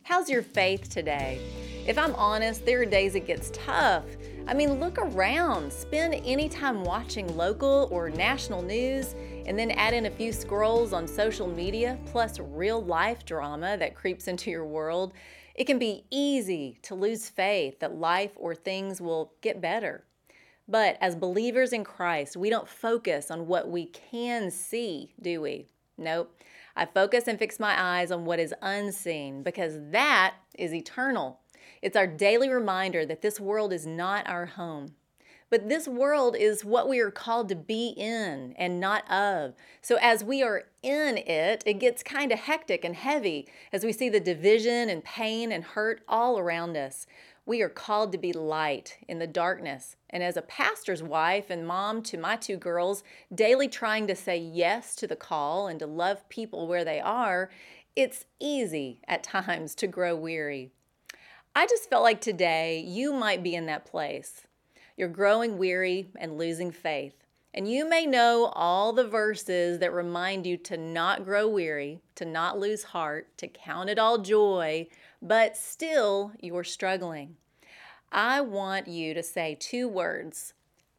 How's your faith today? If I'm honest, there are days it gets tough. Look around. Spend any time watching local or national news, and then add in a few scrolls on social media, plus real life drama that creeps into your world. It can be easy to lose faith that life or things will get better. But as believers in Christ, we don't focus on what we can see, do we? Nope. I focus and fix my eyes on what is unseen because that is eternal. It's our daily reminder that this world is not our home. But this world is what we are called to be in and not of. So as we are in it, it gets kind of hectic and heavy as we see the division and pain and hurt all around us. We are called to be light in the darkness. And as a pastor's wife and mom to my two girls, daily trying to say yes to the call and to love people where they are, it's easy at times to grow weary. I just felt like today you might be in that place. You're growing weary and losing faith. And you may know all the verses that remind you to not grow weary, to not lose heart, to count it all joy, but still you're struggling. I want you to say two words: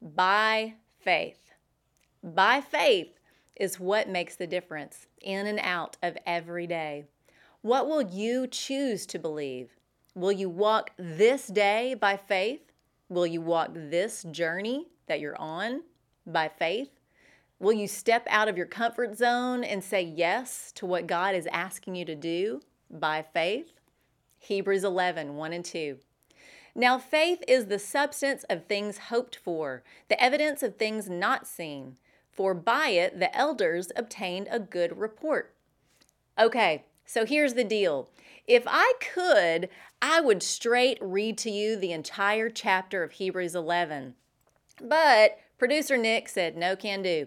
by faith. By faith is what makes the difference in and out of every day. What will you choose to believe? Will you walk this day by faith? Will you walk this journey that you're on by faith? Will you step out of your comfort zone and say yes to what God is asking you to do by faith? Hebrews 11, 1 and 2. Now faith is the substance of things hoped for, the evidence of things not seen. For by it the elders obtained a good report. Okay, so here's the deal. If I could, I would straight read to you the entire chapter of Hebrews 11. But producer Nick said no can do.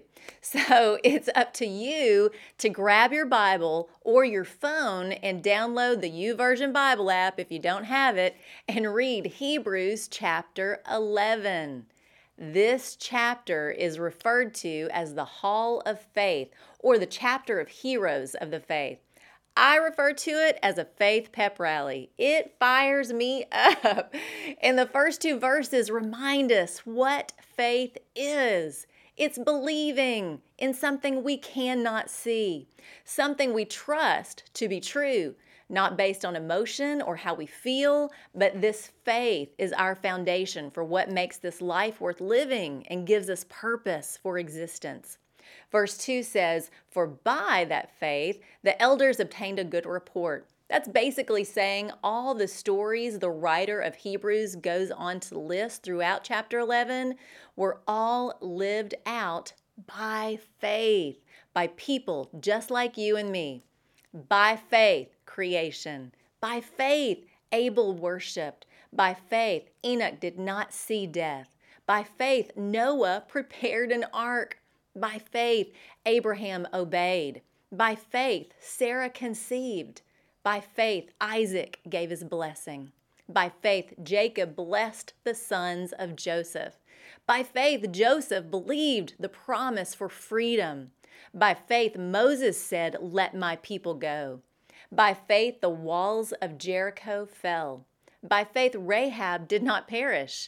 So it's up to you to grab your Bible or your phone and download the YouVersion Bible app if you don't have it and read Hebrews chapter 11. This chapter is referred to as the Hall of Faith or the chapter of heroes of the faith. I refer to it as a faith pep rally. It fires me up. And the first two verses remind us what faith is. It's believing in something we cannot see, something we trust to be true, not based on emotion or how we feel, but this faith is our foundation for what makes this life worth living and gives us purpose for existence. Verse 2 says, for by that faith, the elders obtained a good report. That's basically saying all the stories the writer of Hebrews goes on to list throughout chapter 11 were all lived out by faith, by people just like you and me. By faith, creation. By faith, Abel worshiped. By faith, Enoch did not see death. By faith, Noah prepared an ark. By faith, Abraham obeyed. By faith, Sarah conceived. By faith, Isaac gave his blessing. By faith, Jacob blessed the sons of Joseph. By faith, Joseph believed the promise for freedom. By faith, Moses said, let my people go. By faith, the walls of Jericho fell. By faith, Rahab did not perish.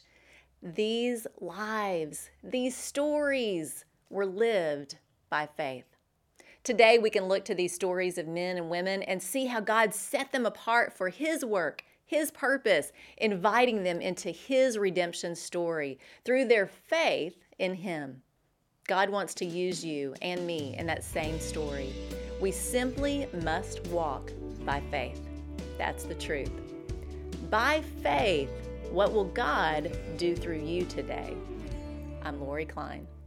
These lives, these stories were lived by faith. Today, we can look to these stories of men and women and see how God set them apart for His work, His purpose, inviting them into His redemption story through their faith in Him. God wants to use you and me in that same story. We simply must walk by faith. That's the truth. By faith, what will God do through you today? I'm Lori Klein.